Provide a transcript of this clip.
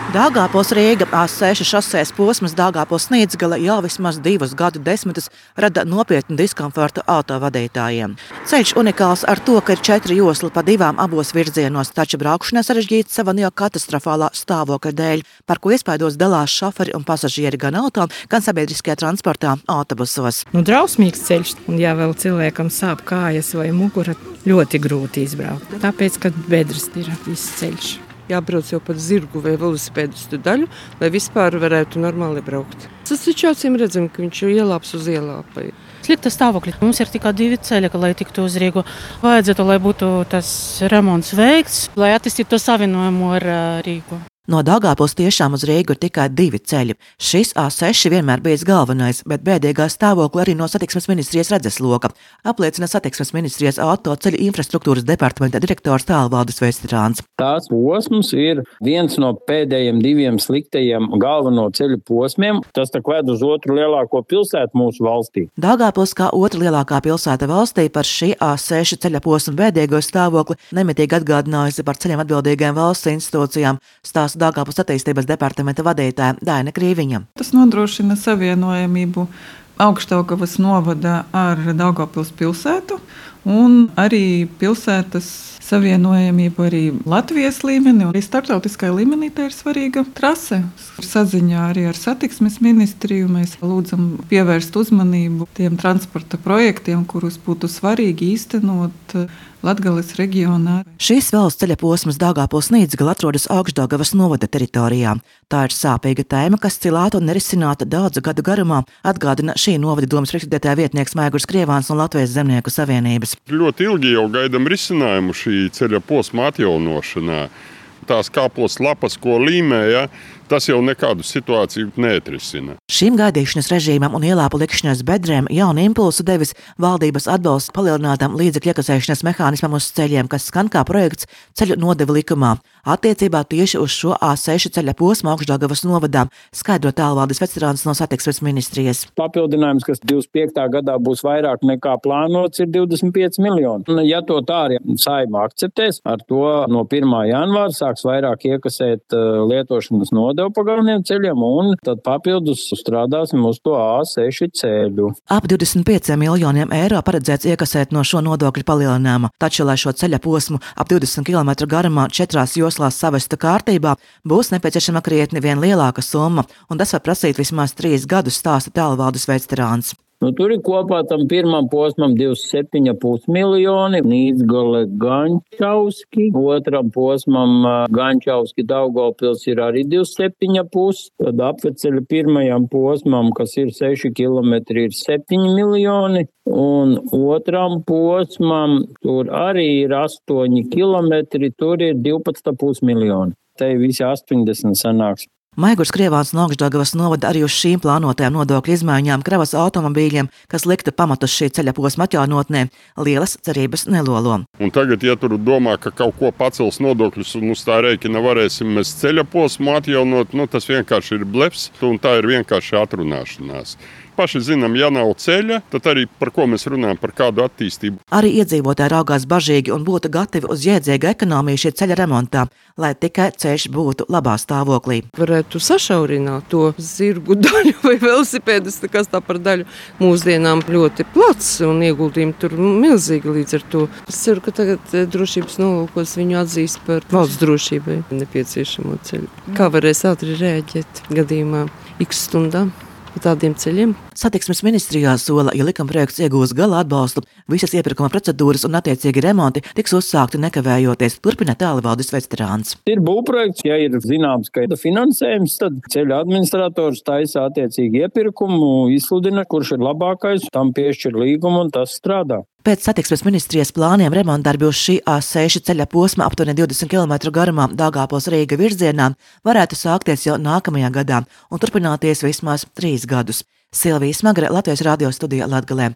Daugavpils Rīga A6 šosejas posms Daugavpils-Nīdzgale jau vismaz 2 gadu desmitus rada nopietnu diskomfortu autovadītājiem. Ceļš unikāls ar to, ka ir 4 josli pa 2 abos virzienos, taču braukšanā sarežģīta sava katastrofālā stāvokļa dēļ, par ko iespaidos dalās šoferi un pasažieri gan auto, gan sabiedriskajā transportā autobusos. Drausmīgs ceļš, un ja vēl cilvēkam sāp kājas vai mugura, ļoti grūti izbraukt. Tāpēc, ka bedres ir viss ceļš. Jābrauc jau pa zirgu vai velosipēdistu daļu, lai vispār varētu normāli braukt. Tas taču acīm redzam, ka viņš ielāps uz ielāpai. Slikta stāvokļa. Mums ir tikai 2 ceļi, lai tiktu uz Rīgu. Vajadzētu, lai būtu tas remonts veikts, lai attīstītu to savienojumu ar Rīgu. No Daugavpils tiešām uz Rīgu ir tikai 2 ceļi. Šis A6 vienmēr bijis galvenais, bet bēdīgā stāvokļa arī no satiksmes ministrijas redzesloka, apliecina satiksmes ministrijas autoceļu infrastruktūras departamenta direktors Tālvaldis Vesterāns. Tās posms ir viens no pēdējiem 2 sliktajiem galveno ceļu posmiem. Tas tak ved uz otru lielāko pilsētu mūsu valstī. Daugavpils kā otra lielākā pilsēta valstī par šī A6 ceļa posma bēdīgo stāvokli nemitīgi atgādinājusi par ceļiem atbildīgajām valsts institūcijām, stāsta Daugavpils attīstības departamenta vadītāja Daina Krīviņa. Tas nodrošina savienojamību Augšdaugavas novada ar Daugavpils pilsētu un arī pilsētas savienojamību arī Latvijas līmenī un arī starptautiskajā līmenī. Tā ir svarīga trase. Saziņā arī ar satiksmes ministriju mēs lūdzam pievērst uzmanību tiem transporta projektiem, kurus būtu svarīgi īstenot Latgales reģionā. Šīs valsts ceļa posms Daugavpils-Nīdzgale atrodas Augšdaugavas novada teritorijā. Tā ir sāpīga tēma, kas cilāta un nerisināta daudzu gadu garumā, atgādina šī novada domas priekšsēdētāja vietnieks Maigurs Krievāns no Latvijas Zemnieku savienības. Ļoti ilgi jau gaidām risinājumu šī ceļa posma atjaunošanā. Tās kāpos lapas, ko līmēja, tas jau nekādu situāciju neatrisina. Šim gaidīšanas režīmam un ielāpu likšanas bedrēm jaunu impulsu devis valdības atbalsts palielinātam līdzekļu iekasēšanas mehānismam uz ceļiem, kas skan kā projekts ceļu nodevu likumā. Attiecībā tieši uz šo A6 ceļa posmu Augšdaugavas novadā, skaidro Tālvaldis Vesterāns no satiksmes ministrijas. Papildinājums, kas 25. gadā būs vairāk nekā plānots, ir 25 miljoni. Ja to tā arī Saeima akceptēs, ar to no 1. janvāra sāks vairāk iekasēt lietošanas nodevu pa galveniem ceļiem, un tad papildus strādāsim uz to A6 ceļu. Ap 25 miljoniem eiro paredzēts iekasēt no šo nodokļu palielinājuma, taču, lai šo ceļa posmu ap 20 km garumā 4 joslās savestu kārtībā, būs nepieciešama krietni vien lielāka summa, un tas var prasīt vismaz 3 gadus, stāsta Tālvaldis Vesterāns. Tur ir kopā tam pirmam posmam 27,5 miljoni, Nīdzgale Gančauski, otram posmam Gančauski Daugavpils ir arī 27,5, tad apveceļa pirmajam posmam, kas ir 6 kilometri, ir 7 miljoni, un otram posmam tur arī ir 8 kilometri, tur ir 12,5 miljoni. Te visi 80 sanāks. Maigurs Krievāns no Augšdaugavas novada arī uz šīm plānotajām nodokļu izmaiņām kravas automobīļiem, kas likta pamatus šī ceļa posma atjaunotnē, lielas cerības nelolo. Un tagad, ja tur domā, ka kaut ko pacels nodokļus un uz tā rēķina varēsim mēs ceļa posmu atjaunot, tas vienkārši ir blefs, un tā ir vienkārši atrunāšanās. Paši zinām, ja nav ceļa, tad arī par ko mēs runājam, par kādu attīstību. Arī iedzīvotāji raugās bažīgi un būtu gatavi uz jēdzīgu ekonomiju šī ceļa remontā, lai tikai ceļš būtu labā stāvoklī. Varētu sašaurināt to zirgu daļu vai velosipēdus, kas tā par daļu. Mūsdienām ļoti plats un ieguldījumi tur milzīgi līdz ar to. Es ceru, ka tagad drošības nolūkos viņu atzīs par valsts drošībai nepieciešamo ceļu. Kā varēs ātri rēģēt gadījumā X stundām? Tādiem ceļiem. Satiksmes ministrijā sola, ja likumprojekts iegūs gala atbalstu, visas iepirkuma procedūras un attiecīgi remonti tiks uzsākti nekavējoties, turpina Tālvaldis Vesterāns. Ir būvprojekts, ja ir zināms, ka ir finansējums, tad ceļa administrators taisa attiecīgi iepirkumu, izsludina, kurš ir labākais, tam piešķir līgumu un tas strādā. Pēc satiksmes ministrijas plāniem remontdarbi uz šī A6 ceļa posma aptuveni 20 km garumā Daugavpils-Rīga virzienā varētu sākties jau nākamajā gadā un turpināties vismaz 3 gadus. Silvija Smagre, Latvijas radio studija Latgalē.